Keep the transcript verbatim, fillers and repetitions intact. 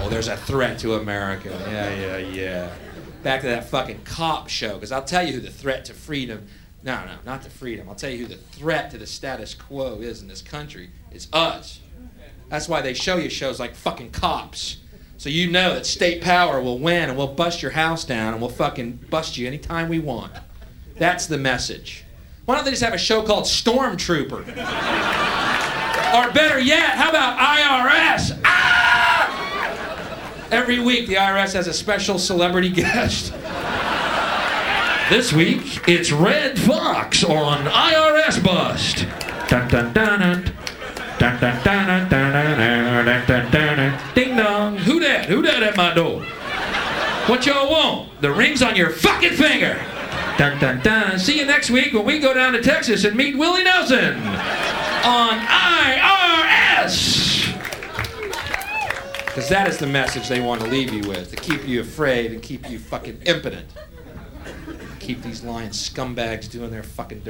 Oh, there's a threat to America. Yeah, yeah, yeah. Back to that fucking cop show, because I'll tell you who the threat to freedom, no, no, not to freedom. I'll tell you who the threat to the status quo is in this country. It's us. That's why they show you shows like fucking Cops. So you know that state power will win and we'll bust your house down and we'll fucking bust you anytime we want. That's the message. Why don't they just have a show called Stormtrooper? Or better yet, how about I R S? Ah! Every week the I R S has a special celebrity guest. This week, it's Red Fox on I R S Bust. Dun, dun, dun, dun. Dun, dun, dun, dun, dun, dun, dun, dun, dun. Ding dong. Who dat? Who dat at my door? What y'all want? The ring's on your fucking finger. Dun, dun, dun. See you next week when we go down to Texas and meet Willie Nelson on I R S. Because that is the message they want to leave you with, to keep you afraid and keep you fucking impotent. Keep these lying scumbags doing their fucking dirt.